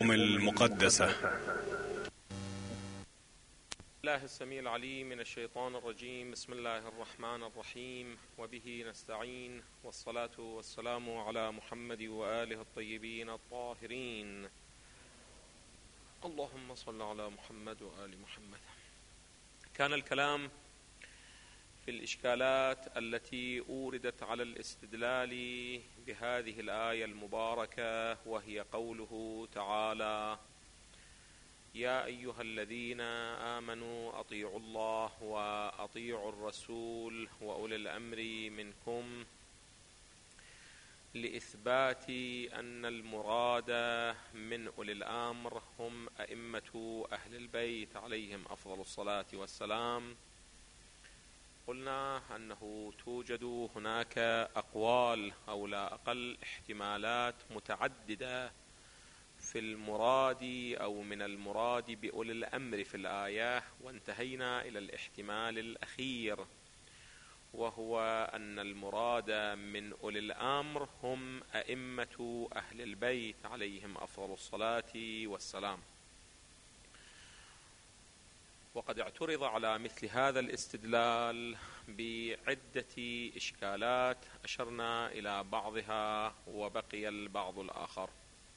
المقدسة. الله السميع العليم من الشيطان الرجيم. بسم الله الرحمن الرحيم، وبه نستعين، والصلاة والسلام على محمد وآله الطيبين الطاهرين. اللهم صل على محمد وآل محمد. كان الكلام في الإشكالات التي أوردت على الاستدلال بهذه الآية المباركة، وهي قوله تعالى: يا أيها الذين آمنوا أطيعوا الله وأطيعوا الرسول وأولي الأمر منكم، لإثبات أن المراد من أولي الأمر هم أئمة أهل البيت عليهم أفضل الصلاة والسلام. قلنا أنه توجد هناك أقوال أو لا أقل احتمالات متعددة في المراد أو من المراد بأولي الأمر في الآية، وانتهينا إلى الاحتمال الأخير، وهو أن المراد من أولي الأمر هم أئمة أهل البيت عليهم أفضل الصلاة والسلام. وقد اعترض على مثل هذا الاستدلال بعدة إشكالات أشرنا إلى بعضها وبقي البعض الآخر.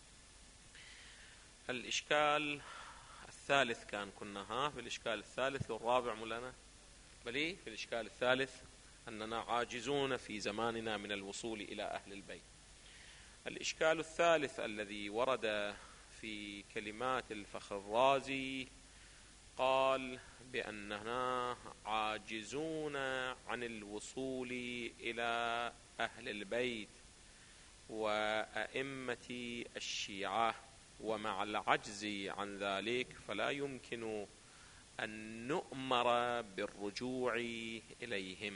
الإشكال الثالث كنا في الإشكال الثالث والرابع مولانا، بل في الإشكال الثالث أننا عاجزون في زماننا من الوصول إلى أهل البيت. الإشكال الثالث الذي ورد في كلمات الفخر الرازي قال بأننا عاجزون عن الوصول إلى أهل البيت وأئمة الشيعة، ومع العجز عن ذلك فلا يمكن أن نؤمر بالرجوع إليهم.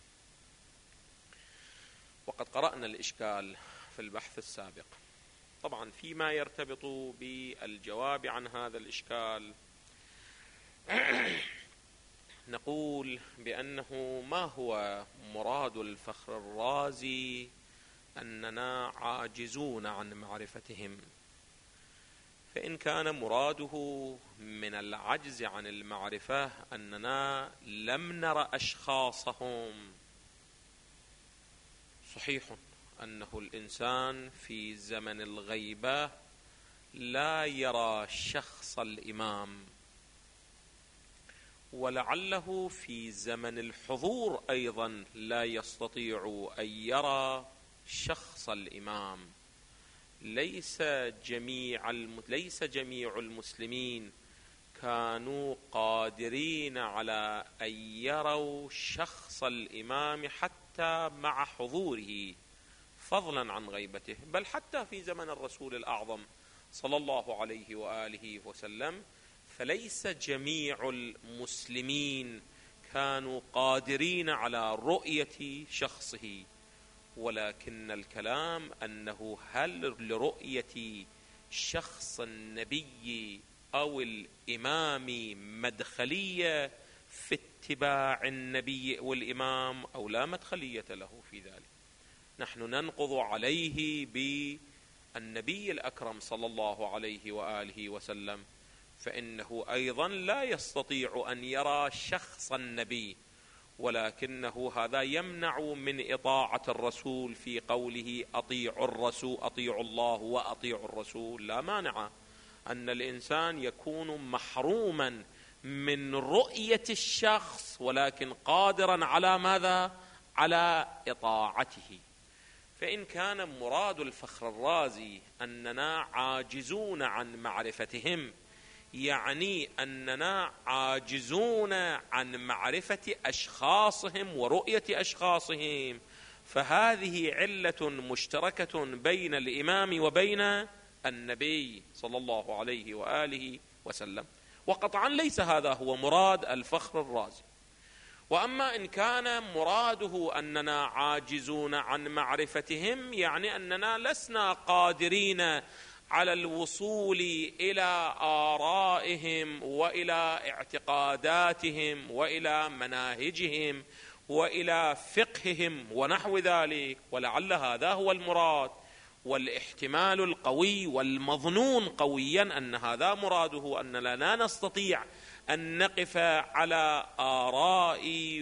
وقد قرأنا الإشكال في البحث السابق. طبعا فيما يرتبط بالجواب عن هذا الإشكال نقول بأنه ما هو مراد الفخر الرازي أننا عاجزون عن معرفتهم؟ فإن كان مراده من العجز عن المعرفة أننا لم نرى أشخاصهم، صحيح أنه الإنسان في زمن الغيبة لا يرى شخص الإمام، ولعله في زمن الحضور أيضا لا يستطيع أن يرى شخص الإمام. ليس جميع المسلمين كانوا قادرين على أن يروا شخص الإمام حتى مع حضوره، فضلا عن غيبته. بل حتى في زمن الرسول الأعظم صلى الله عليه وآله وسلم فليس جميع المسلمين كانوا قادرين على رؤية شخصه، ولكن الكلام أنه هل لرؤية شخص النبي أو الإمام مدخلية في اتباع النبي والإمام أو لا مدخلية له في ذلك؟ نحن ننقض عليه بالنبي الأكرم صلى الله عليه وآله وسلم، فإنه أيضا لا يستطيع أن يرى شخص النبي، ولكنه هذا يمنع من إطاعة الرسول في قوله أطيعوا الرسول، أطيعوا الله وأطيعوا الرسول. لا مانع أن الإنسان يكون محروما من رؤية الشخص ولكن قادرا على ماذا؟ على إطاعته. فإن كان مراد الفخر الرازي أننا عاجزون عن معرفتهم، يعني أننا عاجزون عن معرفة أشخاصهم ورؤية أشخاصهم، فهذه علة مشتركة بين الإمام وبين النبي صلى الله عليه وآله وسلم، وقطعا ليس هذا هو مراد الفخر الرازي. وأما إن كان مراده أننا عاجزون عن معرفتهم، يعني أننا لسنا قادرين على الوصول إلى آرائهم وإلى اعتقاداتهم وإلى مناهجهم وإلى فقههم ونحو ذلك، ولعل هذا هو المراد. والاحتمال القوي والمظنون قويا أن هذا مراده، أننا لا نستطيع أن نقف على آراء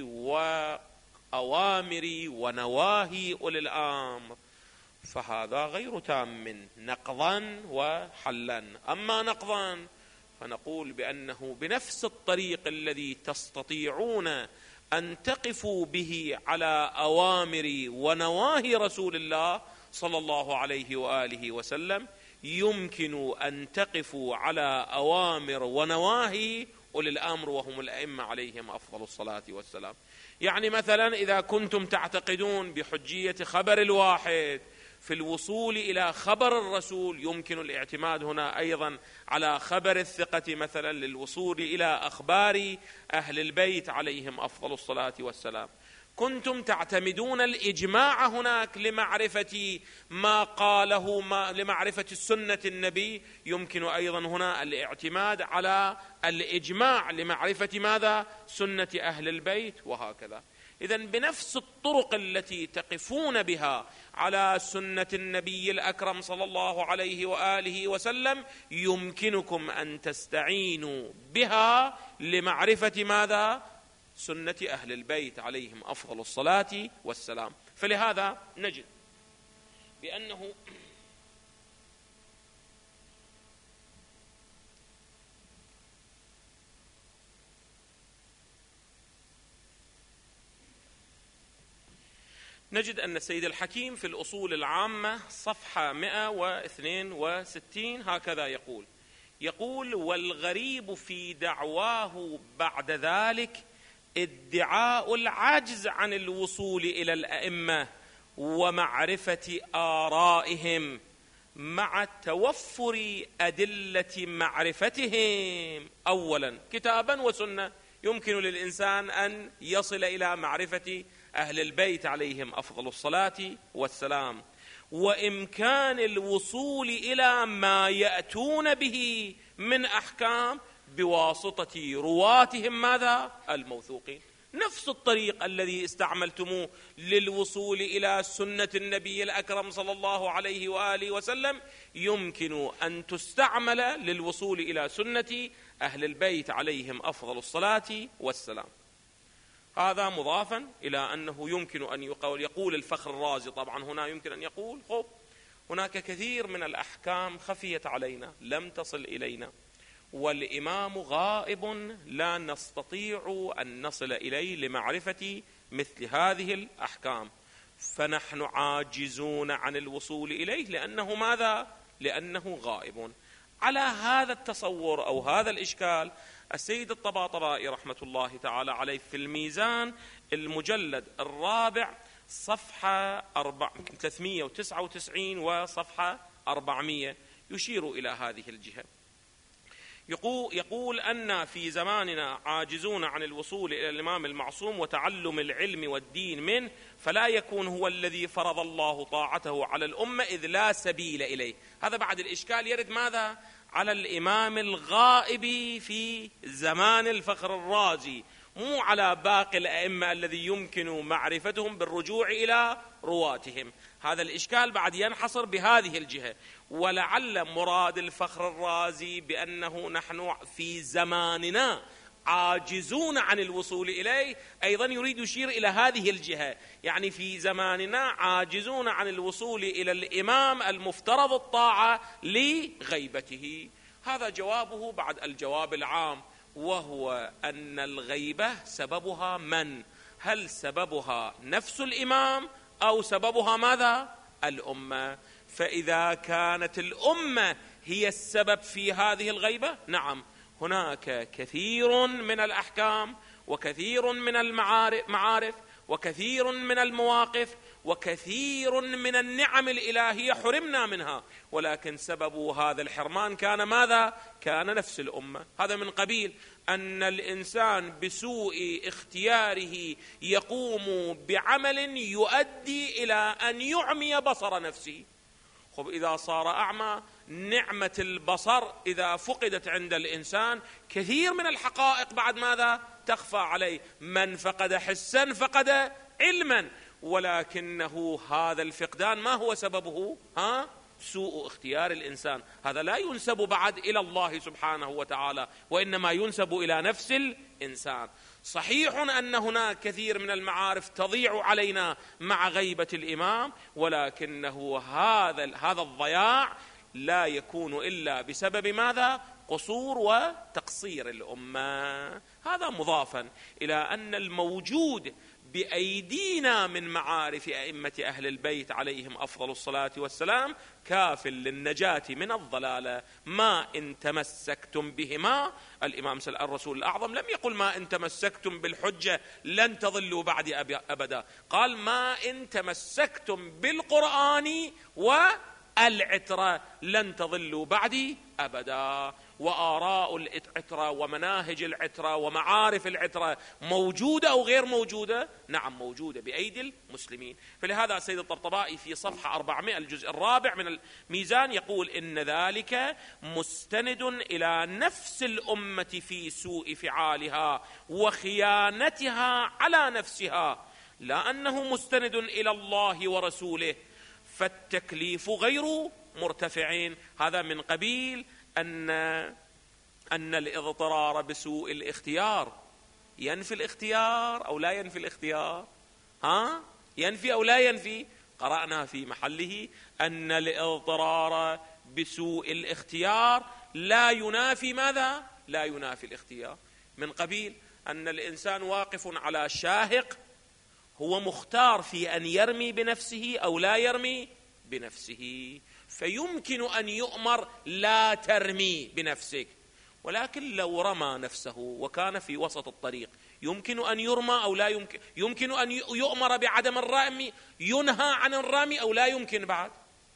وأوامر ونواهي أولي الأمر، فهذا غير تام نقضا وحلا. أما نقضا فنقول بأنه بنفس الطريق الذي تستطيعون أن تقفوا به على أوامر ونواهي رسول الله صلى الله عليه وآله وسلم، يمكن أن تقفوا على أوامر ونواهي أولي الأمر وهم الأئمة عليهم أفضل الصلاة والسلام. يعني مثلا إذا كنتم تعتقدون بحجية خبر الواحد في الوصول إلى خبر الرسول، يمكن الاعتماد هنا أيضا على خبر الثقة مثلا للوصول إلى أخبار أهل البيت عليهم أفضل الصلاة والسلام. كنتم تعتمدون الإجماع هناك لمعرفة ما قاله، لمعرفة السنة النبي، يمكن أيضا هنا الاعتماد على الإجماع لمعرفة ماذا؟ سنة أهل البيت، وهكذا. إذن بنفس الطرق التي تقفون بها على سنة النبي الأكرم صلى الله عليه وآله وسلم، يمكنكم أن تستعينوا بها لمعرفة ماذا؟ سنة أهل البيت عليهم أفضل الصلاة والسلام. فلهذا نجد بأنه نجد أن السيد الحكيم في الأصول العامة صفحة 162 هكذا يقول: والغريب في دعواه بعد ذلك ادعاء العجز عن الوصول إلى الأئمة ومعرفة آرائهم مع توفر أدلة معرفتهم. أولا كتابا وسنة يمكن للإنسان أن يصل إلى معرفة أهل البيت عليهم أفضل الصلاة والسلام، وإمكان الوصول إلى ما يأتون به من أحكام بواسطة رواتهم ماذا؟ الموثوقين. نفس الطريق الذي استعملتموه للوصول إلى سنة النبي الأكرم صلى الله عليه وآله وسلم يمكن أن تستعمل للوصول إلى سنة أهل البيت عليهم أفضل الصلاة والسلام. هذا مضافا إلى أنه يمكن أن يقول الفخر الرازي، طبعا هنا يمكن أن يقول هناك كثير من الأحكام خفيت علينا لم تصل إلينا، والإمام غائب لا نستطيع أن نصل إليه لمعرفة مثل هذه الأحكام، فنحن عاجزون عن الوصول إليه لأنه ماذا؟ لأنه غائب. على هذا التصور أو هذا الإشكال السيد الطباطبائي رحمة الله تعالى عليه في الميزان المجلد الرابع صفحة 399 وصفحة 400 يشير إلى هذه الجهة. يقول أن في زماننا عاجزون عن الوصول إلى الإمام المعصوم وتعلم العلم والدين منه، فلا يكون هو الذي فرض الله طاعته على الأمة إذ لا سبيل إليه. هذا بعد الإشكال يرد ماذا؟ على الإمام الغائب في زمان الفخر الرازي، مو على باقي الأئمة الذي يمكن معرفتهم بالرجوع إلى رواتهم. هذا الإشكال بعد ينحصر بهذه الجهة. ولعل مراد الفخر الرازي بأنه نحن في زماننا عاجزون عن الوصول إليه، أيضا يريد يشير إلى هذه الجهة، يعني في زماننا عاجزون عن الوصول إلى الإمام المفترض الطاعة لغيبته. هذا جوابه بعد الجواب العام، وهو أن الغيبة سببها من؟ هل سببها نفس الإمام أو سببها ماذا؟ الأمة. فإذا كانت الأمة هي السبب في هذه الغيبة، نعم هناك كثير من الأحكام وكثير من المعارف وكثير من المواقف وكثير من النعم الإلهية حرمنا منها، ولكن سبب هذا الحرمان كان ماذا؟ كان نفس الأمة. هذا من قبيل أن الإنسان بسوء اختياره يقوم بعمل يؤدي إلى أن يعمي بصر نفسه. إذا صار أعمى، نعمة البصر إذا فقدت عند الإنسان كثير من الحقائق بعد ماذا؟ تخفى عليه. من فقد حسا فقد علما، ولكنه هذا الفقدان ما هو سببه؟ سوء اختيار الإنسان. هذا لا ينسب بعد إلى الله سبحانه وتعالى، وإنما ينسب إلى نفس الإنسان. صحيح أن هناك كثير من المعارف تضيع علينا مع غيبة الإمام، ولكنه هذا الضياع لا يكون إلا بسبب ماذا؟ قصور وتقصير الأمة. هذا مضافا إلى أن الموجود بأيدينا من معارف أئمة أهل البيت عليهم أفضل الصلاة والسلام كاف للنجاة من الضلالة. ما إن تمسكتم بهما، الإمام الرسول الأعظم لم يقل ما إن تمسكتم بالحجة لن تضلوا بعد أبدا، قال ما إن تمسكتم بالقرآن والعترة لن تضلوا بعد أبدا. وآراء العترة ومناهج العترة ومعارف العترة موجودة أو غير موجودة؟ نعم موجودة بأيدي المسلمين. فلهذا السيد الطبطبائي في صفحة 400 الجزء الرابع من الميزان يقول إن ذلك مستند إلى نفس الأمة في سوء فعالها وخيانتها على نفسها، لا أنه مستند إلى الله ورسوله، فالتكليف غير مرتفعين. هذا من قبيل أن الاضطرار بسوء الاختيار ينفي الاختيار أو لا ينفي الاختيار؟ ينفي أو لا ينفي؟ قرأنا في محله أن الاضطرار بسوء الاختيار لا ينافي ماذا؟ لا ينافي الاختيار. من قبيل أن الإنسان واقف على شاهق، هو مختار في أن يرمي بنفسه أو لا يرمي بنفسه، فيمكن أن يؤمر لا ترمي بنفسك، ولكن لو رمى نفسه وكان في وسط الطريق يمكن أن يرمى أو لا يمكن؟ يمكن أن يؤمر بعدم الرمي، ينهى عن الرمي أو لا يمكن بعد؟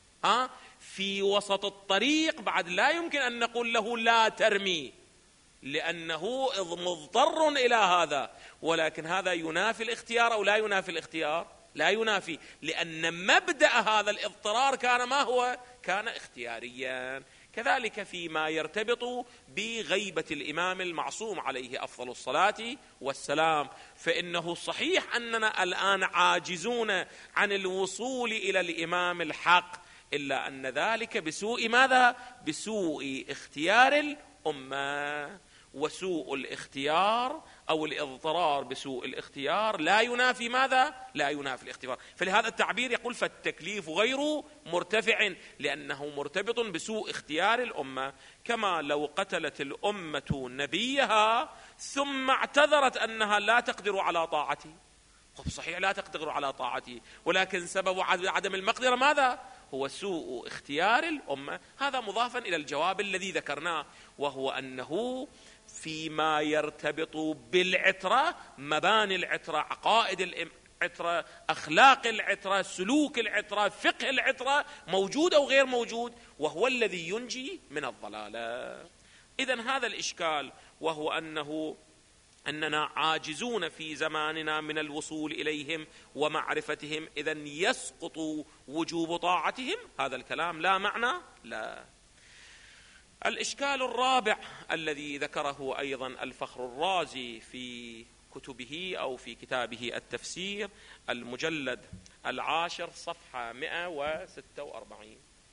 في وسط الطريق بعد لا يمكن أن نقول له لا ترمي، لأنه مضطر إلى هذا. ولكن هذا ينافي الاختيار أو لا ينافي الاختيار؟ لا ينافي، لأن مبدأ هذا الاضطرار كان ما هو؟ كان اختياريا. كذلك فيما يرتبط بغيبة الإمام المعصوم عليه أفضل الصلاة والسلام، فإنه صحيح أننا الآن عاجزون عن الوصول إلى الإمام الحق، إلا أن ذلك بسوء ماذا؟ بسوء اختيار الأمة. وسوء الاختيار أو الاضطرار بسوء الاختيار لا ينافي ماذا؟ لا ينافي الاختيار. فلهذا التعبير يقول فالتكليف غير مرتفع، لأنه مرتبط بسوء اختيار الأمة. كما لو قتلت الأمة نبيها ثم اعتذرت أنها لا تقدر على طاعته، صحيح لا تقدر على طاعته، ولكن سبب عدم المقدرة ماذا؟ هو سوء اختيار الأمة. هذا مضافا إلى الجواب الذي ذكرناه، وهو أنه فيما يرتبط بالعترة، مباني العترة، عقائد العترة، أخلاق العترة، سلوك العترة، فقه العترة، موجود أو غير موجود، وهو الذي ينجي من الضلالة. إذن هذا الإشكال، وهو أننا عاجزون في زماننا من الوصول إليهم ومعرفتهم، إذن يسقط وجوب طاعتهم. هذا الكلام لا معنى لا. الإشكال الرابع الذي ذكره أيضا الفخر الرازي في كتبه أو في كتابه التفسير المجلد 10 صفحة 146.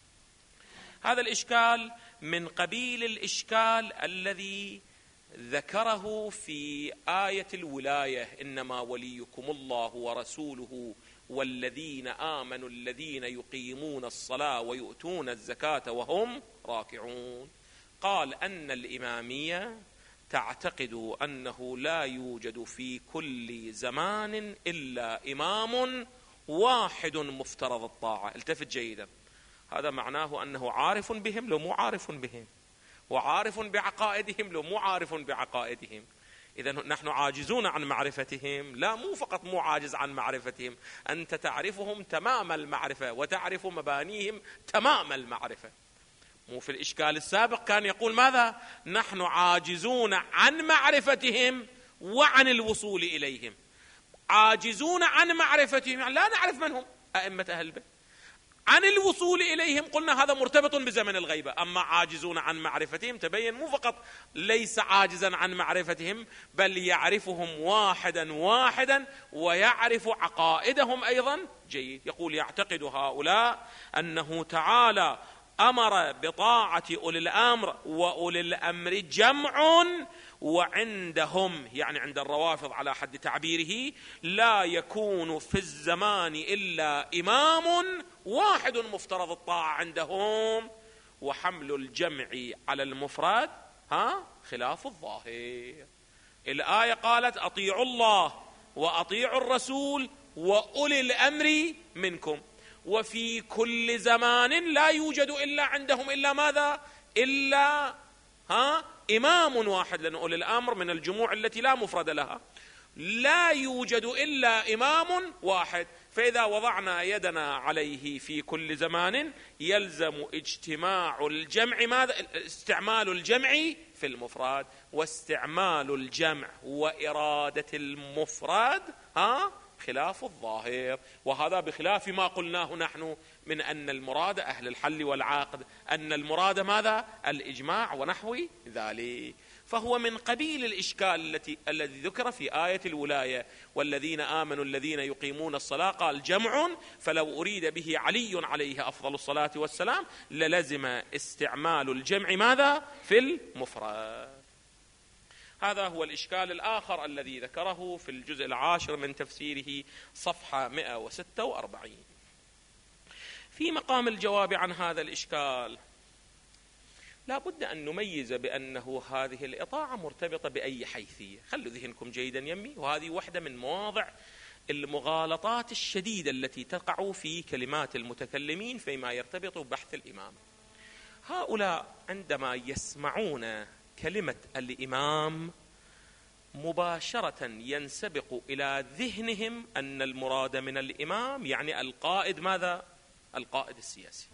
هذا الإشكال من قبيل الإشكال الذي ذكره في آية الولاية: إنما وليكم الله ورسوله والذين آمنوا الذين يقيمون الصلاة ويؤتون الزكاة وهم راكعون. قال أن الإمامية تعتقد أنه لا يوجد في كل زمان إلا إمام واحد مفترض الطاعة. التفت جيدا، هذا معناه أنه عارف بهم لو مو عارف بهم، وعارف بعقائدهم لو مو عارف بعقائدهم. إذا نحن عاجزون عن معرفتهم، لا مو فقط مو عاجز عن معرفتهم، أنت تعرفهم تمام المعرفة وتعرف مبانيهم تمام المعرفة. مو في الإشكال السابق كان يقول ماذا؟ نحن عاجزون عن معرفتهم وعن الوصول إليهم. عاجزون عن معرفتهم يعني لا نعرف من هم أئمة أهل البيت، عن الوصول إليهم قلنا هذا مرتبط بزمن الغيبة. أما عاجزون عن معرفتهم تبين مو فقط ليس عاجزا عن معرفتهم، بل يعرفهم واحدا واحدا ويعرف عقائدهم أيضا جيد. يقول يعتقد هؤلاء أنه تعالى أمر بطاعة أولي الأمر، وأولي الأمر جمع، وعندهم يعني عند الروافض على حد تعبيره لا يكون في الزمان إلا إمام واحد مفترض الطاعة عندهم، وحمل الجمع على المفرد خلاف الظاهر. الآية قالت أطيعوا الله وأطيعوا الرسول وأولي الأمر منكم، وفي كل زمان لا يوجد إلا عندهم إلا ماذا؟ إلا إمام واحد، لأن أولي الأمر من الجموع التي لا مفرد لها، لا يوجد إلا إمام واحد. فإذا وضعنا يدنا عليه في كل زمان يلزم اجتماع الجمع ماذا؟ استعمال الجمع في المفرد، واستعمال الجمع وإرادة المفرد خلاف الظاهر. وهذا بخلاف ما قلناه نحن من أن المراد أهل الحل والعقد، أن المراد ماذا؟ الإجماع ونحو ذلك. فهو من قبيل الإشكال الذي ذكر في آية الولاية والذين آمنوا الذين يقيمون الصلاة، قال جمع، فلو أريد به علي عليه أفضل الصلاة والسلام للزم استعمال الجمع ماذا؟ في المفرد. هذا هو الإشكال الآخر الذي ذكره في الجزء 10 من تفسيره صفحة 146. في مقام الجواب عن هذا الإشكال لا بد أن نميز بأنه هذه الإطاعة مرتبطة بأي حيثية. خلوا ذهنكم جيدا يمي، وهذه واحدة من مواضع المغالطات الشديدة التي تقع في كلمات المتكلمين فيما يرتبط ببحث الإمام. هؤلاء عندما يسمعون كلمة الإمام مباشرة ينسبق إلى ذهنهم أن المراد من الإمام يعني القائد ماذا؟ القائد السياسي.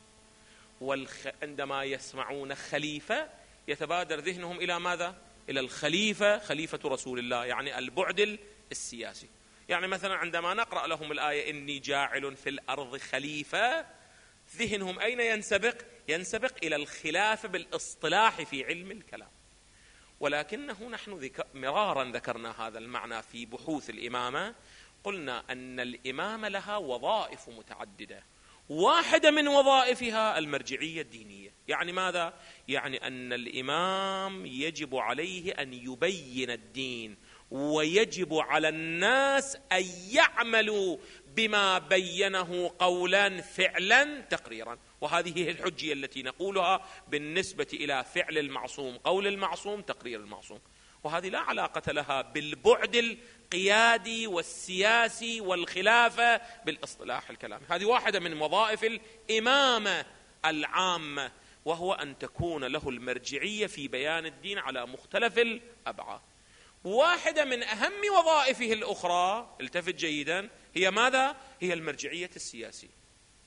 عندما يسمعون خليفة يتبادر ذهنهم إلى ماذا؟ إلى الخليفة، خليفة رسول الله، يعني البعد السياسي. يعني مثلا عندما نقرأ لهم الآية إني جاعل في الأرض خليفة، ذهنهم أين ينسبق؟ ينسبق إلى الخلافة بالاصطلاح في علم الكلام. ولكنه نحن مرارا ذكرنا هذا المعنى في بحوث الإمامة، قلنا أن الإمامة لها وظائف متعددة، واحدة من وظائفها المرجعية الدينية. يعني ماذا؟ يعني أن الإمام يجب عليه أن يبين الدين، ويجب على الناس أن يعملوا بما بينه قولا فعلا تقريرا. وهذه هي الحجية التي نقولها بالنسبة إلى فعل المعصوم، قول المعصوم، تقرير المعصوم. وهذه لا علاقة لها بالبعد القيادي والسياسي والخلافة بالاصطلاح الكلامي. هذه واحدة من وظائف الإمامة العامة، وهو أن تكون له المرجعية في بيان الدين على مختلف الأبعاد. واحدة من أهم وظائفه الأخرى، التفت جيدا، هي ماذا؟ هي المرجعية السياسية.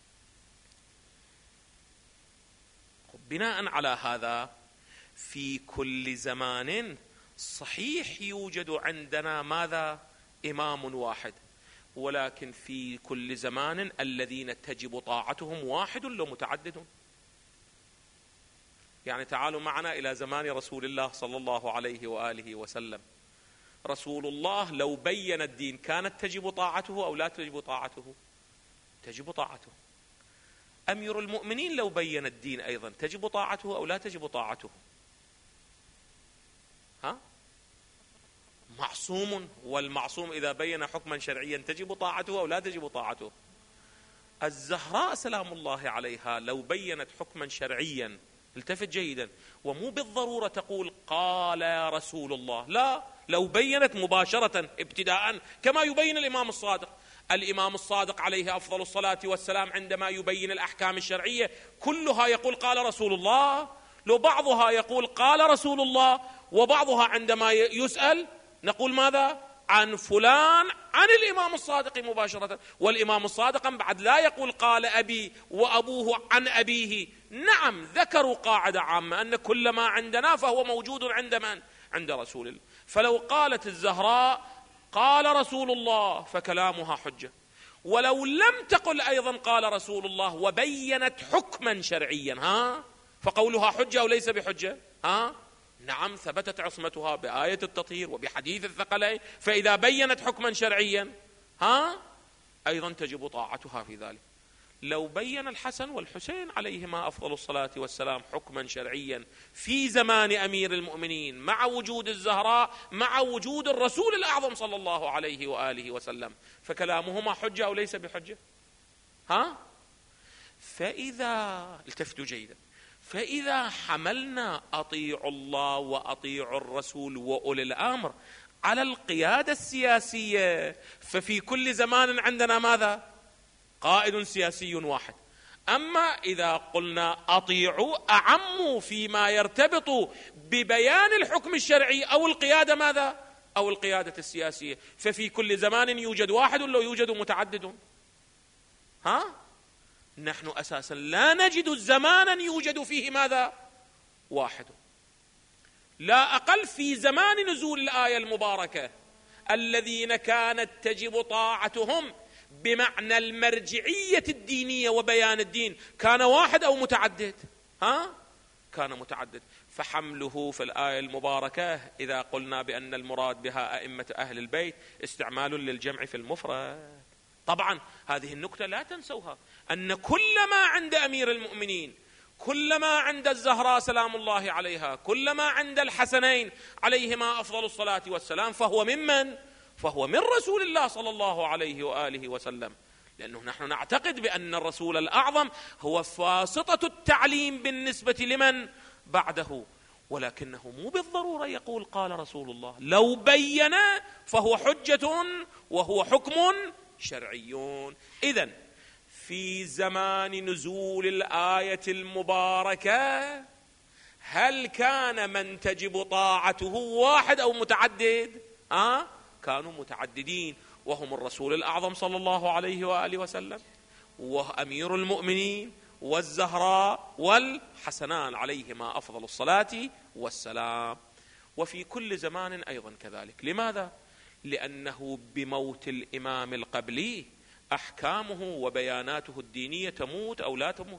بناء على هذا في كل زمان صحيح يوجد عندنا ماذا؟ إمام واحد، ولكن في كل زمان الذين تجب طاعتهم واحد لو متعدد. يعني تعالوا معنا إلى زمان رسول الله صلى الله عليه وآله وسلم. رسول الله لو بين الدين كانت تجب طاعته أو لا تجب طاعته؟ تجب طاعته. أمير المؤمنين لو بين الدين أيضا تجب طاعته أو لا تجب طاعته؟ معصوم، والمعصوم إذا بين حكما شرعيا تجب طاعته أو لا تجب طاعته؟ الزهراء سلام الله عليها لو بينت حكما شرعيا، التفت جيدا، ومو بالضرورة تقول قال رسول الله، لا، لو بينت مباشرة ابتداء كما يبين الإمام الصادق. الإمام الصادق عليه أفضل الصلاة والسلام عندما يبين الأحكام الشرعية كلها يقول قال رسول الله، لو بعضها يقول قال رسول الله، وبعضها عندما يسأل نقول ماذا؟ عن فلان، عن الإمام الصادق مباشرة. والإمام الصادق بعد لا يقول قال أبي وأبوه عن أبيه. نعم، ذكروا قاعدة عامة أن كل ما عندنا فهو موجود عند من؟ عند رسول الله. فلو قالت الزهراء قال رسول الله فكلامها حجة، ولو لم تقل أيضا قال رسول الله وبينت حكما شرعيا، فقولها حجة أو ليس بحجة؟ نعم، ثبتت عصمتها بآية التطهير وبحديث الثقلين، فإذا بينت حكما شرعيا أيضا تجب طاعتها في ذلك. لو بين الحسن والحسين عليهما أفضل الصلاة والسلام حكما شرعيا في زمان أمير المؤمنين مع وجود الزهراء مع وجود الرسول الأعظم صلى الله عليه وآله وسلم، فكلامهما حجة أو ليس بحجة؟ فإذا التفتوا جيدا، فإذا حملنا أطيعوا الله وأطيعوا الرسول وأولي الأمر على القيادة السياسية، ففي كل زمان عندنا ماذا؟ قائد سياسي واحد. أما إذا قلنا أطيعوا أعم فيما يرتبط ببيان الحكم الشرعي أو القيادة ماذا؟ أو القيادة السياسية، ففي كل زمان يوجد واحد ولا يوجد متعدد؟ نحن أساسا لا نجد زمانا يوجد فيه ماذا؟ واحد. لا أقل في زمان نزول الآية المباركة الذين كانت تجب طاعتهم بمعنى المرجعية الدينية وبيان الدين، كان واحد أو متعدد؟ كان متعدد. فحمله في الآية المباركة إذا قلنا بأن المراد بها أئمة أهل البيت استعمال للجمع في المفرد. طبعا هذه النكتة لا تنسوها، أن كل ما عند أمير المؤمنين، كل ما عند الزهراء سلام الله عليها، كل ما عند الحسنين عليهما أفضل الصلاة والسلام، فهو ممن؟ فهو من رسول الله صلى الله عليه وآله وسلم، لأنه نحن نعتقد بأن الرسول الأعظم هو واسطة التعليم بالنسبة لمن بعده، ولكنه مو بالضرورة يقول قال رسول الله، لو بين فهو حجة وهو حكم شرعي. إذن في زمان نزول الآية المباركة هل كان من تجب طاعته واحد أو متعدد؟ كانوا متعددين، وهم الرسول الأعظم صلى الله عليه وآله وسلم وأمير المؤمنين والزهراء والحسنان عليهما أفضل الصلاة والسلام. وفي كل زمان أيضا كذلك. لماذا؟ لأنه بموت الإمام القبلي أحكامه وبياناته الدينية تموت أو لا تموت؟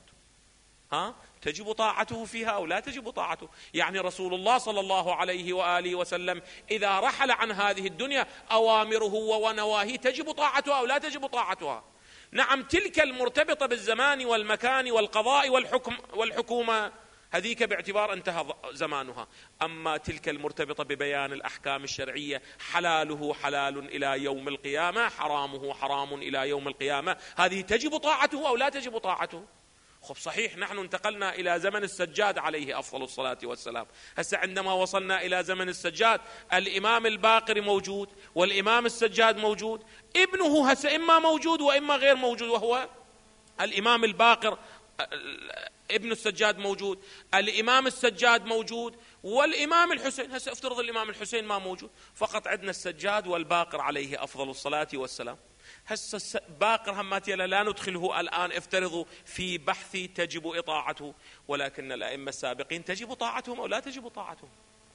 تجب طاعته فيها أو لا تجب طاعته؟ يعني رسول الله صلى الله عليه وآله وسلم إذا رحل عن هذه الدنيا أوامره ونواهيه تجب طاعتها أو لا تجب طاعتها؟ نعم، تلك المرتبطة بالزمان والمكان والقضاء والحكومة هذيك باعتبار انتهى زمانها، أما تلك المرتبطة ببيان الأحكام الشرعية، حلاله حلال إلى يوم القيامة، حرامه حرام إلى يوم القيامة، هذه تجب طاعته أو لا تجب طاعته؟ خب صحيح نحن انتقلنا إلى زمن السجاد عليه أفضل الصلاة والسلام. هسه عندما وصلنا إلى زمن السجاد الإمام الباقر موجود والإمام السجاد موجود، ابنه هسه إما موجود وإما غير موجود، وهو الإمام الباقر ابن السجاد موجود، الإمام السجاد موجود، والإمام الحسين. هسه افترض الإمام الحسين ما موجود، فقط عندنا السجاد والباقر عليه أفضل الصلاة والسلام. هسه باقر هماتي لا ندخله الآن، افترضوا في بحث تجب إطاعته، ولكن الأئمة السابقين تجب طاعتهم أو لا تجب طاعتهم؟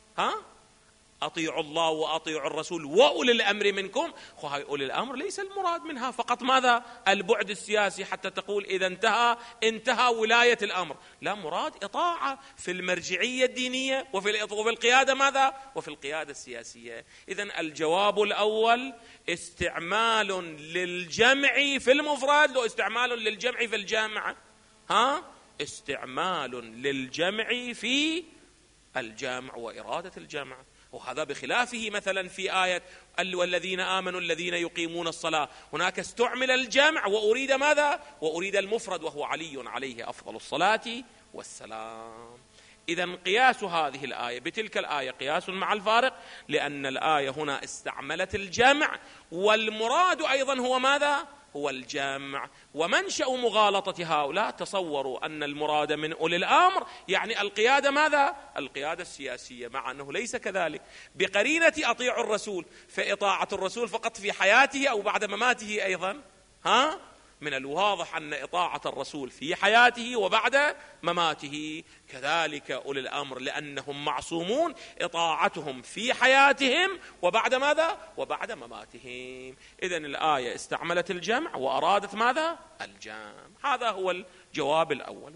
أطيعوا الله وأطيعوا الرسول وأولي الأمر منكم. هاي أولي الأمر ليس المراد منها فقط ماذا؟ البعد السياسي، حتى تقول إذا انتهى ولاية الأمر، لا، مراد إطاعة في المرجعية الدينية وفي القيادة ماذا؟ وفي القيادة السياسية. إذن الجواب الأول استعمال للجمع في المفرد واستعمال للجمع في الجامع. استعمال للجمع في الجامع وإرادة الجامع، وهذا بخلافه مثلا في آية والذين آمنوا الذين يقيمون الصلاة، هناك استعمل الجمع وأريد ماذا؟ وأريد المفرد وهو علي عليه أفضل الصلاة والسلام. إذن قياس هذه الآية بتلك الآية قياس مع الفارق، لأن الآية هنا استعملت الجمع والمراد أيضا هو ماذا؟ هو الجمع. ومنشأ مغالطة هؤلاء تصوروا أن المراد من أولي الأمر يعني القيادة ماذا؟ القيادة السياسية، مع أنه ليس كذلك، بقرينة أطيعوا الرسول، فإطاعة الرسول فقط في حياته أو بعد مماته أيضا من الواضح أن إطاعة الرسول في حياته وبعد مماته، كذلك أولي الأمر لأنهم معصومون إطاعتهم في حياتهم وبعد ماذا؟ وبعد مماتهم. إذن الآية استعملت الجمع وأرادت ماذا؟ الجمع. هذا هو الجواب الأول.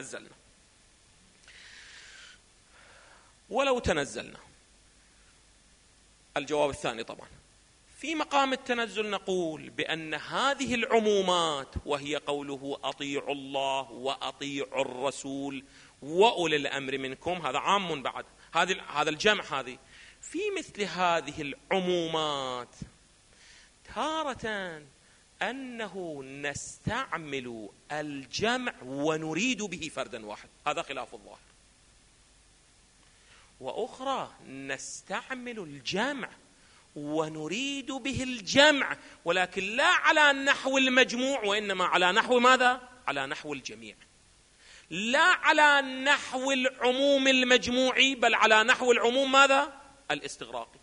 ولو تنزلنا الجواب الثاني طبعا في مقام التنزل نقول بأن هذه العمومات وهي قوله أطيعوا الله وأطيعوا الرسول وأولي الأمر منكم، هذا عام بعد هذا الجمع. هذه في مثل هذه العمومات تارة أنه نستعمل الجمع ونريد به فردا واحد، هذا خلاف الظاهر، وأخرى نستعمل الجمع ونريد به الجمع ولكن لا على نحو المجموع وإنما على نحو ماذا؟ على نحو الجميع، لا على نحو العموم المجموعي بل على نحو العموم ماذا؟ الاستغراقي.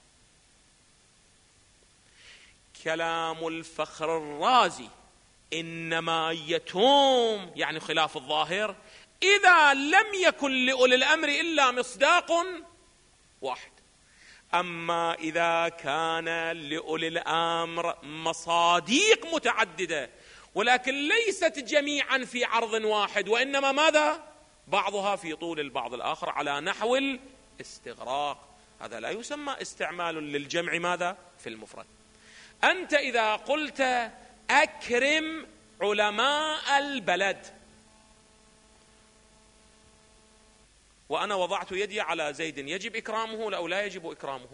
كلام الفخر الرازي إنما يتم يعني خلاف الظاهر إذا لم يكن لأولي الأمر إلا مصداق واحد، أما إذا كان لأولي الأمر مصاديق متعددة ولكن ليست جميعا في عرض واحد وإنما ماذا؟ بعضها في طول البعض الآخر على نحو الاستغراق، هذا لا يسمى استعمال للجمع ماذا؟ في المفرد. أنت إذا قلت أكرم علماء البلد وأنا وضعت يدي على زيد، يجب إكرامه أو لا يجب إكرامه؟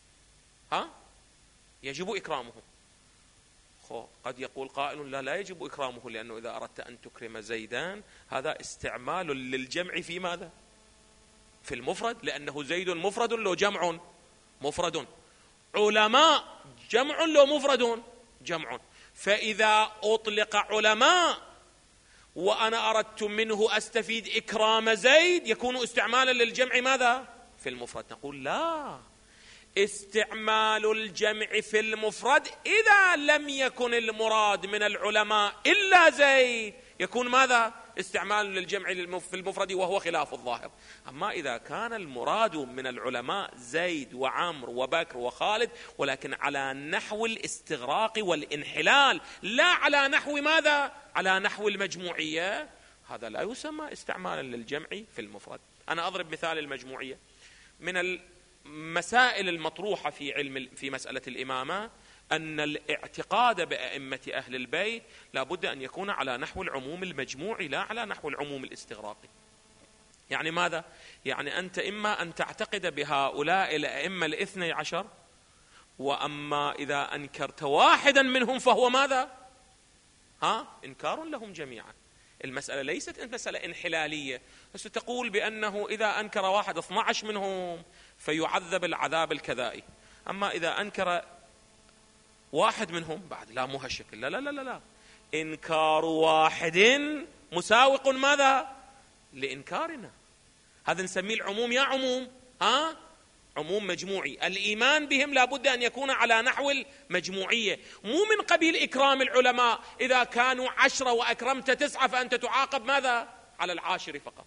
يجب إكرامه. قد يقول قائل لا يجب إكرامه، لأنه إذا أردت أن تكرم زيدان هذا استعمال للجمع في ماذا؟ في المفرد، لأنه زيد مفرد لو جمع مفرد، علماء جمع لو مفرد جمع، فإذا أطلق علماء وأنا أردت منه أستفيد إكرام زيد يكون استعمالا للجمع ماذا؟ في المفرد. نقول لا، استعمال الجمع في المفرد إذا لم يكن المراد من العلماء إلا زيد يكون ماذا؟ استعمال للجمع في المفرد وهو خلاف الظاهر. أما إذا كان المراد من العلماء زيد وعمر وبكر وخالد ولكن على نحو الاستغراق والانحلال لا على نحو ماذا؟ على نحو المجموعية، هذا لا يسمى استعمالا للجمع في المفرد. أنا أضرب مثال المجموعية. من المسائل المطروحة في مسألة الإمامة أن الاعتقاد بأئمة أهل البيت لا بد أن يكون على نحو العموم المجموعي لا على نحو العموم الاستغراقي. يعني ماذا؟ يعني أنت إما أن تعتقد بهؤلاء الأئمة الاثني عشر، وأما إذا أنكرت واحدا منهم فهو ماذا؟ إنكار لهم جميعا. المسألة ليست مسألة انحلالية، بس تقول بأنه إذا أنكر واحد 12 منهم فيعذب العذاب الكذائي، أما إذا أنكر واحد منهم بعد لا مو هالشكل. لا لا لا لا، إنكار واحد مساوق ماذا؟ لإنكارنا. هذا نسميه العموم يا عموم، عموم مجموعي. الإيمان بهم لا بد أن يكون على نحو المجموعية، مو من قبيل إكرام العلماء إذا كانوا 10 وأكرمت 9 فأنت تعاقب ماذا؟ على العاشر فقط.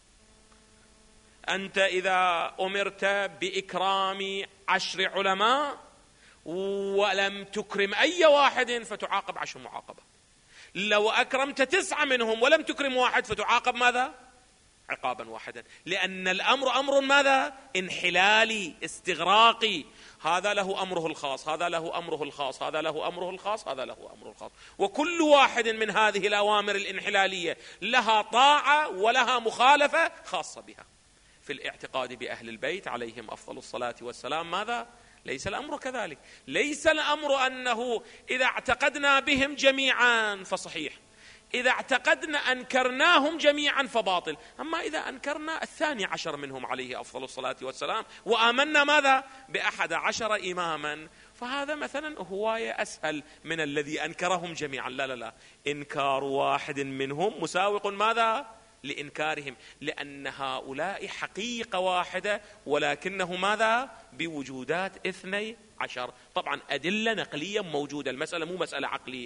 أنت إذا أمرت بإكرام 10 علماء ولم تكرم أي واحد فتعاقب 10 معاقبات. لو أكرمت 9 منهم ولم تكرم واحد فتعاقب ماذا؟ عقابا واحدا، لأن الأمر أمر ماذا؟ انحلالي استغراقي. هذا له أمره الخاص، هذا له أمره الخاص، هذا له أمره الخاص، هذا له أمره الخاص، وكل واحد من هذه الأوامر الانحلالية لها طاعة ولها مخالفة خاصة بها. في الاعتقاد بأهل البيت عليهم أفضل الصلاة والسلام ماذا؟ ليس الأمر كذلك. ليس الأمر أنه إذا اعتقدنا بهم جميعا فصحيح، إذا اعتقدنا أنكرناهم جميعا فباطل. أما إذا أنكرنا 12 منهم عليه أفضل الصلاة والسلام وآمنا ماذا؟ ب11 إماما فهذا مثلا هواية أسهل من الذي أنكرهم جميعا. لا لا لا، إنكار واحد منهم مساوق ماذا؟ لإنكارهم، لأن هؤلاء حقيقة واحدة ولكنه ماذا؟ بوجودات 12. طبعا أدلة نقلية موجودة، المسألة مو مسألة عقلية.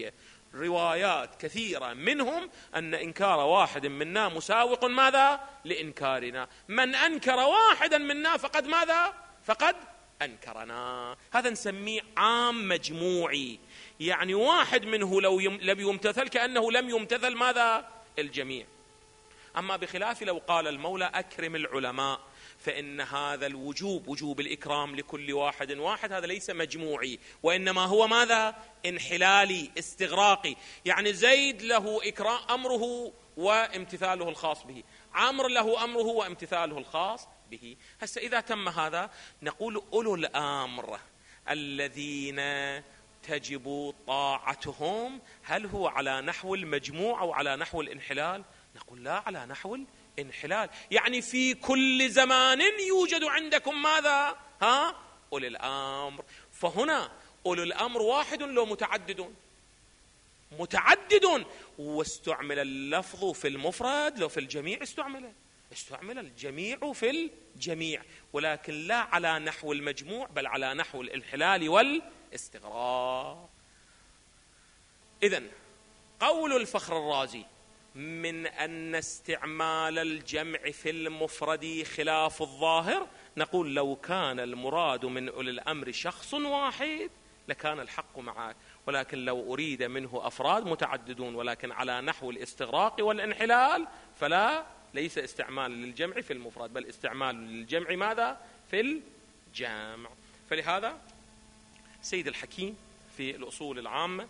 روايات كثيرة منهم أن إنكار واحد منا مساوق ماذا؟ لإنكارنا. من أنكر واحدا منا فقد ماذا؟ فقد أنكرنا. هذا نسميه عام مجموعي، يعني واحد منه لو لم يمتثل كأنه لم يمتثل ماذا؟ الجميع. أما بخلاف لو قال المولى أكرم العلماء، فإن هذا الوجوب، وجوب الإكرام لكل واحد واحد، هذا ليس مجموعي، وإنما هو ماذا؟ انحلالي استغراقي. يعني زيد له إكرام أمره وامتثاله الخاص به، عمرو له أمره وامتثاله الخاص به. هسه إذا تم هذا نقول أولو الأمر الذين تجب طاعتهم، هل هو على نحو المجموع أو على نحو الانحلال؟ نقول لا، على نحو الانحلال. يعني في كل زمان يوجد عندكم ماذا؟ أولي الأمر. فهنا أولي الأمر واحد لو متعدد؟ متعدد، واستعمل اللفظ في المفرد. لو في الجميع استعمل الجميع في الجميع، ولكن لا على نحو المجموع بل على نحو الانحلال والاستغراق. إذن قول الفخر الرازي من أن استعمال الجمع في المفرد خلاف الظاهر، نقول لو كان المراد من أولي الأمر شخص واحد لكان الحق معك، ولكن لو أريد منه أفراد متعددون ولكن على نحو الاستغراق والانحلال فلا، ليس استعمال للجمع في المفرد بل استعمال للجمع ماذا؟ في الجامع. فلهذا سيد الحكيم في الأصول العامة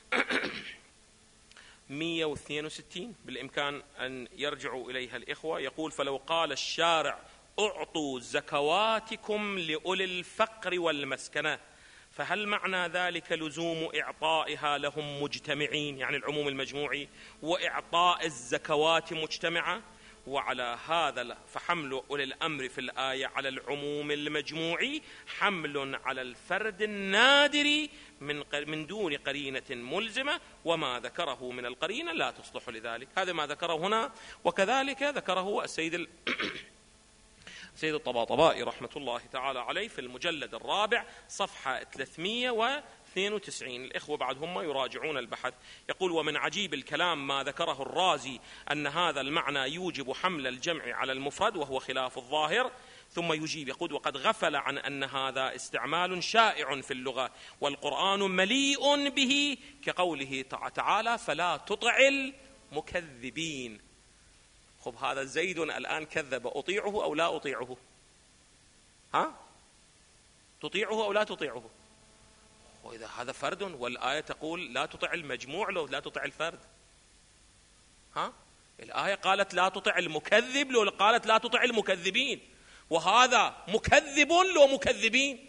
162 بالإمكان أن يرجعوا إليها الإخوة، يقول: فلو قال الشارع أعطوا زكواتكم لأولي الفقر والمسكنة، فهل معنى ذلك لزوم إعطائها لهم مجتمعين، يعني العموم المجموعي، وإعطاء الزكوات مجتمعة؟ وعلى هذا فحمل أولي الأمر في الآية على العموم المجموعي حمل على الفرد النادر من دون قرينة ملزمة، وما ذكره من القرينة لا تصلح لذلك. هذا ما ذكره هنا، وكذلك ذكره السيد الطباطبائي رحمة الله تعالى عليه في المجلد الرابع صفحة 392. الإخوة بعد هم يراجعون البحث. يقول: ومن عجيب الكلام ما ذكره الرازي أن هذا المعنى يوجب حمل الجمع على المفرد وهو خلاف الظاهر. ثم يجيب يقول: وقد غفل عن أن هذا استعمال شائع في اللغة والقرآن مليء به، كقوله تعالى: فلا تطع المكذبين. خب هذا زيد الآن كذب، أطيعه أو لا أطيعه؟ تطيعه أو لا تطيعه؟ وإذا هذا فرد والآية تقول لا تطع المجموع لو لا تطع الفرد. الآية قالت لا تطع المكذب لو قالت لا تطع المكذبين، وهذا مكذب لو مكذبين.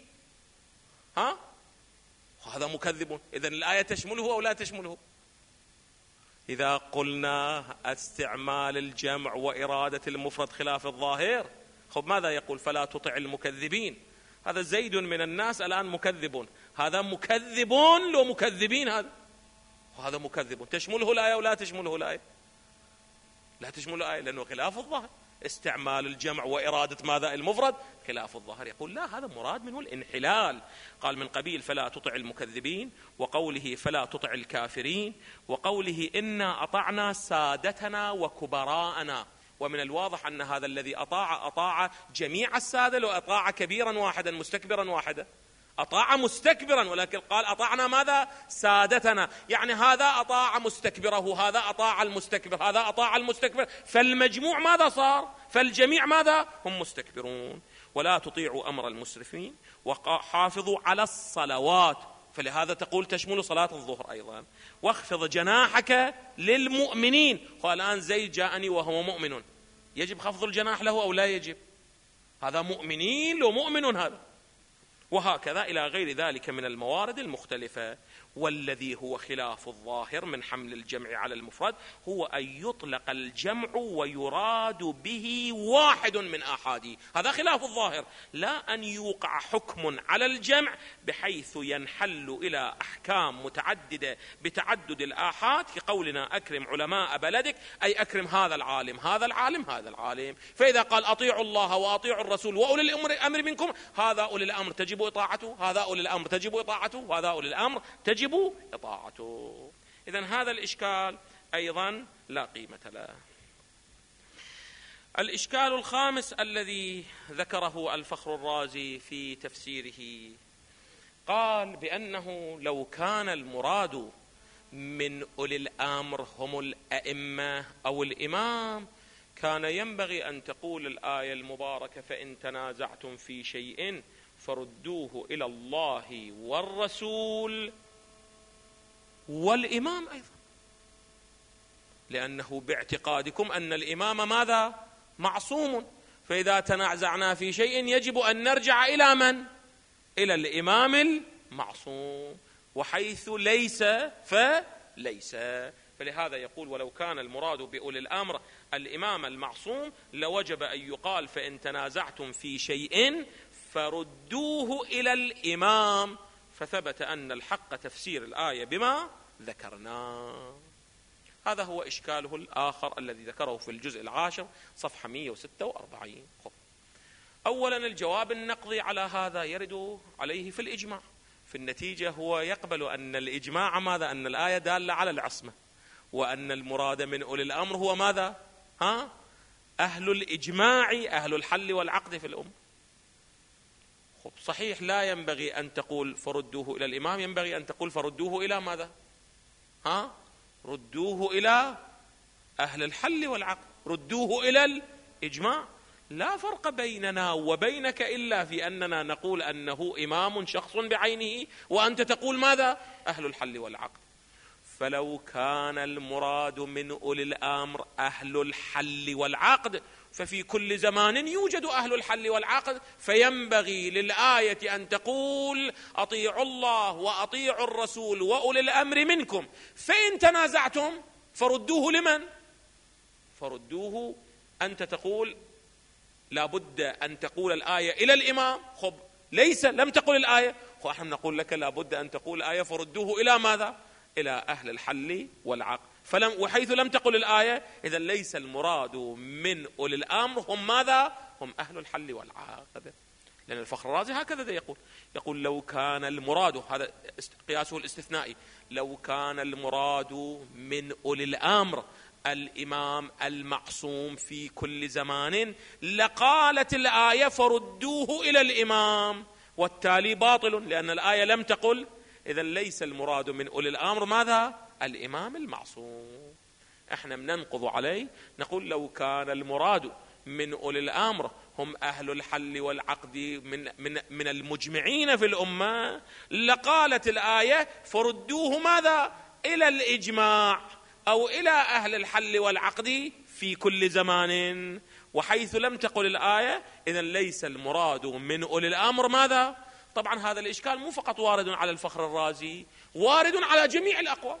هذا مكذب، إذن الآية تشمله أو لا تشمله؟ إذا قلنا استعمال الجمع وإرادة المفرد خلاف الظاهر، خب ماذا يقول؟ فلا تطع المكذبين. هذا زيد من الناس الآن مكذب، هذا مكذب لو مكذبين، هذا مكذب. تشمله الآية ولا تشمله الآية؟ لا تشمل الآية لأنه خلاف الظاهر. استعمال الجمع وإرادة ماذا؟ المفرد خلاف الظاهر. يقول لا، هذا مراد منه الانحلال. قال من قبيل فلا تطع المكذبين، وقوله فلا تطع الكافرين، وقوله إنا أطعنا سادتنا وكبراءنا. ومن الواضح أن هذا الذي أطاع جميع السادة، لو أطاع كبيرا واحدا مستكبرا واحدا، أطاع مستكبرا، ولكن قال أطعنا ماذا؟ سادتنا. يعني هذا أطاع مستكبره، هذا أطاع المستكبر، هذا أطاع المستكبر، فالمجموع ماذا صار؟ فالجميع ماذا؟ هم مستكبرون. ولا تطيعوا أمر المسرفين وحافظوا على الصلوات، فلهذا تقول تشمل صلاة الظهر أيضا. واخفض جناحك للمؤمنين. قال الآن زيد جاءني وهو مؤمن، يجب خفض الجناح له أو لا يجب؟ هذا مؤمنين لو مؤمن هذا، وهكذا إلى غير ذلك من الموارد المختلفة. والذي هو خلاف الظاهر من حمل الجمع على المفرد هو أن يطلق الجمع ويراد به واحد من آحاده، هذا خلاف الظاهر. لا أن يوقع حكم على الجمع بحيث ينحل إلى أحكام متعددة بتعدد الآحاد، كقولنا أكرم علماء بلدك، أي أكرم هذا العالم هذا العالم هذا العالم. فإذا قال أطيعوا الله وأطيعوا الرسول وأولي الأمر منكم، هذا أولي الأمر تجب إطاعته، هذا أولي الأمر تجب إطاعته، وهذا أولي الأمر تجب إطاعته. إذن هذا الإشكال أيضا لا قيمة له. الإشكال الخامس الذي ذكره الفخر الرازي في تفسيره، قال بأنه لو كان المراد من أولي الأمر هم الأئمة أو الإمام كان ينبغي أن تقول الآية المباركة فإن تنازعتم في شيء فردوه إلى الله والرسول والإمام أيضا، لأنه باعتقادكم أن الإمام ماذا؟ معصوم، فإذا تنازعنا في شيء يجب أن نرجع إلى من؟ إلى الإمام المعصوم، وحيث ليس فليس. فلهذا يقول ولو كان المراد بأولي الأمر الإمام المعصوم لوجب أن يقال فإن تنازعتم في شيء فردوه إلى الإمام، فثبت أن الحق تفسير الآية بما ذكرنا. هذا هو إشكاله الآخر الذي ذكره في الجزء 10 صفحة 146. أولا الجواب النقضي على هذا يرد عليه في الإجماع. في النتيجة هو يقبل أن الإجماع ماذا؟ أن الآية دالة على العصمة، وأن المراد من أولي الأمر هو ماذا؟ أهل الإجماع، أهل الحل والعقد في الأمة. صحيح لا ينبغي أن تقول فردوه إلى الإمام، ينبغي أن تقول فردوه إلى ماذا؟ ردوه إلى أهل الحل والعقد، ردوه إلى الإجماع. لا فرق بيننا وبينك إلا في أننا نقول أنه إمام شخص بعينه، وأنت تقول ماذا؟ أهل الحل والعقد. فلو كان المراد من أولي الأمر أهل الحل والعقد ففي كل زمان يوجد أهل الحل والعقد، فينبغي للآية أن تقول أطيعوا الله وأطيعوا الرسول وأولي الأمر منكم، فإن تنازعتم فردوه لمن؟ فردوه. أنت تقول لابد أن تقول الآية إلى الإمام، ليس لم تقل الآية، احنا نقول لك لابد أن تقول الآية فردوه إلى ماذا؟ إلى أهل الحل والعقد. وحيث لم تقل الآية إذا ليس المراد من أولي الأمر هم ماذا؟ هم أهل الحل والعقد. لأن الفخر الرازي هكذا يقول لو كان المراد، هذا قياسه الاستثنائي، لو كان المراد من أولي الأمر الإمام المعصوم في كل زمان لقالت الآية فردوه إلى الإمام، والتالي باطل لأن الآية لم تقل. إذا ليس المراد من أولي الأمر ماذا؟ الإمام المعصوم. احنا بننقض عليه نقول لو كان المراد من أولي الأمر هم أهل الحل والعقد من المجمعين في الأمة لقالت الآية فردوه ماذا؟ إلى الإجماع أو إلى أهل الحل والعقد في كل زمان. وحيث لم تقل الآية إذن ليس المراد من أولي الأمر ماذا؟ طبعا هذا الإشكال مو فقط وارد على الفخر الرازي، وارد على جميع الأقوال.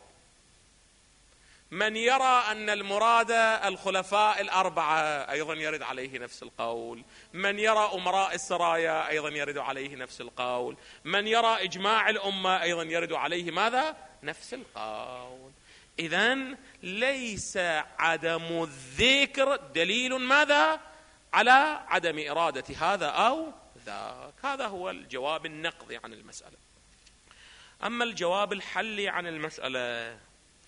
من يرى أن المراد الخلفاء الأربعة أيضا يرد عليه نفس القول، من يرى أمراء السرايا أيضا يرد عليه نفس القول، من يرى إجماع الأمة أيضا يرد عليه ماذا؟ نفس القول. إذن ليس عدم الذكر دليل ماذا؟ على عدم إرادة هذا أو ذاك. هذا هو الجواب النقضي عن المسألة. أما الجواب الحلي عن المسألة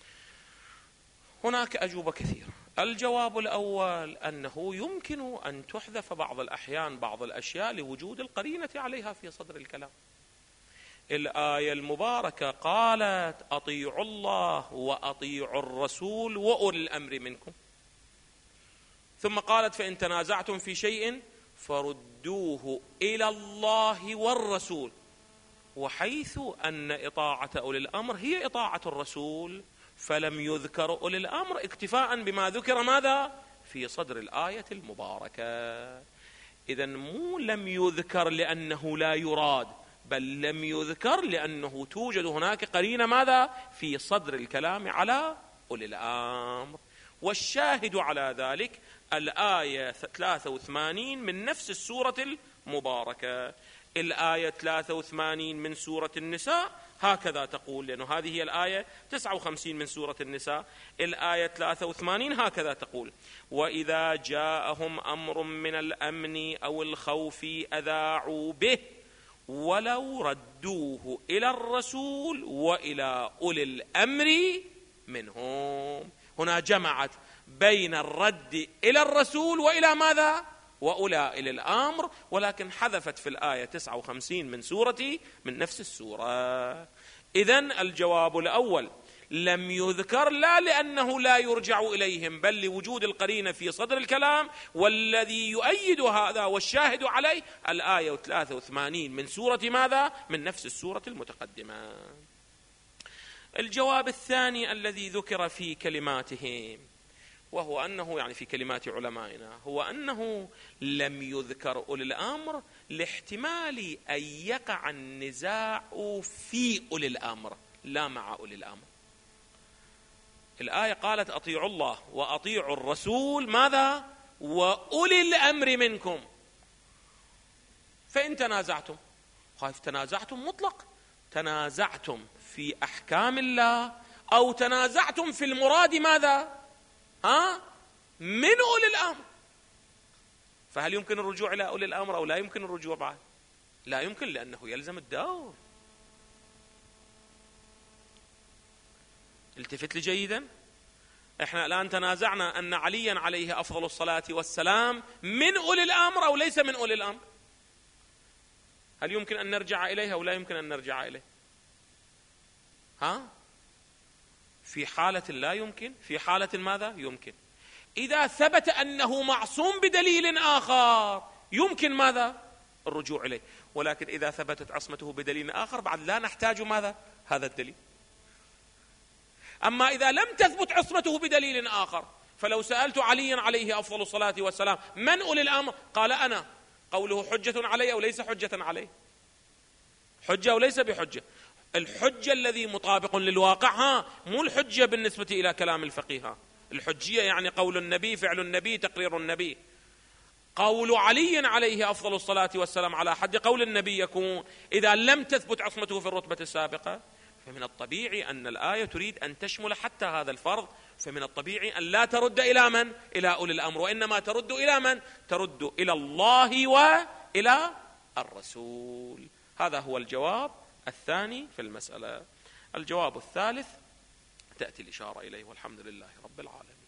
هناك أجوبة كثيرة. الجواب الأول أنه يمكن أن تحذف بعض الأحيان بعض الأشياء لوجود القرينة عليها في صدر الكلام. الآية المباركة قالت أطيعوا الله وأطيعوا الرسول وأولي الأمر منكم، ثم قالت فإن تنازعتم في شيء فردوه إلى الله والرسول، وحيث أن إطاعة أولي الأمر هي إطاعة الرسول فلم يذكر أولي الأمر اكتفاء بما ذكر ماذا؟ في صدر الآية المباركة. إذن مو لم يذكر لأنه لا يراد، بل لم يذكر لأنه توجد هناك قرينة ماذا؟ في صدر الكلام على أولي الأمر. والشاهد على ذلك الآية 83 من نفس السورة المباركة. الآية 83 من سورة النساء هكذا تقول، لأنه هذه هي الآية 59 من سورة النساء. الآية 83 هكذا تقول: وإذا جاءهم أمر من الأمن أو الخوف أذاعوا به ولو ردوه إلى الرسول وإلى أولي الأمر منهم. هنا جمعت بين الرد إلى الرسول وإلى ماذا؟ وأولى إلى الأمر، ولكن حذفت في الآية 59 من نفس السورة. إذن الجواب الأول لم يذكر لا لأنه لا يرجع إليهم، بل لوجود القرينة في صدر الكلام، والذي يؤيد هذا والشاهد عليه الآية 83 من سورة ماذا؟ من نفس السورة المتقدمة. الجواب الثاني الذي ذكر في كلماتهم، وهو أنه يعني في كلمات علمائنا، هو أنه لم يذكر أولي الأمر لاحتمال أن يقع النزاع في أولي الأمر لا مع أولي الأمر. الآية قالت أطيعوا الله وأطيعوا الرسول ماذا؟ وأولي الأمر منكم. فإن تنازعتم، خايف تنازعتم مطلق، تنازعتم في أحكام الله أو تنازعتم في المراد ماذا؟ من أولي الأمر. فهل يمكن الرجوع إلى أولي الأمر أو لا يمكن الرجوع بعد؟ لا يمكن، لأنه يلزم الدور. التفت لي جيدا، احنا الآن تنازعنا أن عليا عليه أفضل الصلاة والسلام من أولي الأمر أو ليس من أولي الأمر. هل يمكن أن نرجع إليه أو لا يمكن أن نرجع إليه؟ في حالة لا يمكن، في حالة ماذا؟ يمكن. إذا ثبت أنه معصوم بدليل آخر يمكن ماذا؟ الرجوع إليه. ولكن إذا ثبتت عصمته بدليل آخر بعد لا نحتاج ماذا؟ هذا الدليل. أما إذا لم تثبت عصمته بدليل آخر، فلو سألت عليا عليه أفضل الصلاة والسلام من أولي الأمر؟ قال أنا. قوله حجة علي أو ليس حجة عليه؟ حجة وليس بحجة. الحجة الذي مطابق للواقع، مو الحجة بالنسبة إلى كلام الفقيه. الحجية يعني قول النبي، فعل النبي، تقرير النبي. قول علي عليه أفضل الصلاة والسلام على حد قول النبي يكون إذا لم تثبت عصمته في الرتبة السابقة. فمن الطبيعي أن الآية تريد أن تشمل حتى هذا الفرض، فمن الطبيعي أن لا ترد إلى من؟ إلى أولي الأمر، وإنما ترد إلى من؟ ترد إلى الله وإلى الرسول. هذا هو الجواب الثاني في المسألة. الجواب الثالث تأتي الإشارة إليه، والحمد لله رب العالمين.